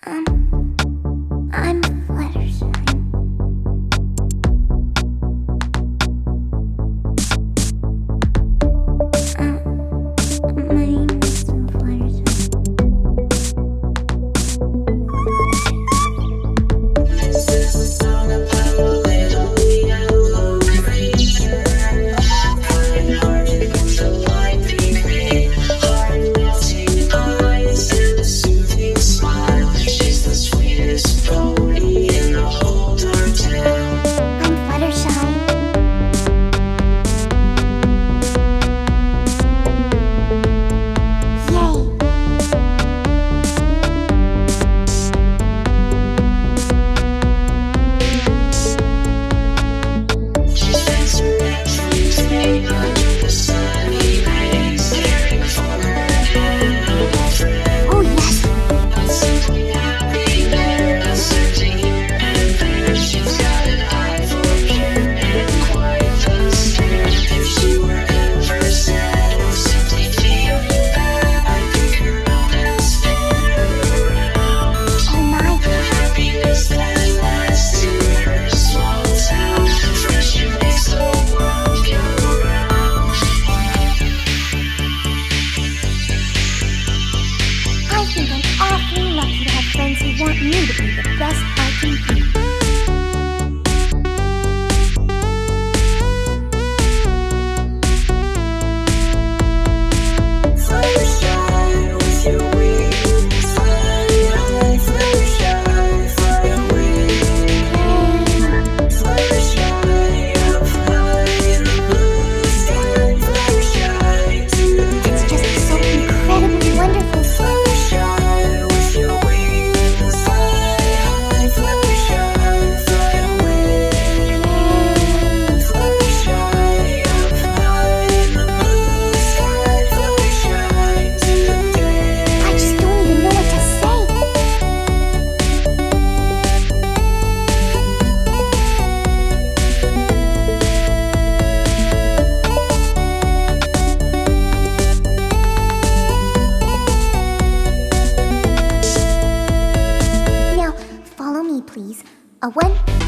I'm Fluttershy. My name is Fluttershy. This is a song about a little yellow creature. Kind hearted with a light pink vein, heart melting eyes and a soothing smile. She's the sweetest pony in the whole dark town. I'm Fluttershy. Yay! She spends her every day under the sunny rays, staring for her animal friend. Oh yes! Not simply happy, they're not searching here and there. She's got an eye for pure and quite the stare. If she were ever sad or simply feeling bad, I think her romance spin her around. Oh my! Happiness that lasts in her small town. Friendship makes the world go round. I think I'm awfully lucky to have friends who want me to be the best I can be. Fluttershy with your wings, fly high. Fluttershy, fly away. Fluttershy up high in the blue sky. Fluttershy today. It's just so incredibly wonderful. Fluttershy with your wings, fly high. Fluttershy, fly away. Fluttershy up high in the blue sky. Fluttershy today. I just don't even know what to say. Now, follow me, please. A 1,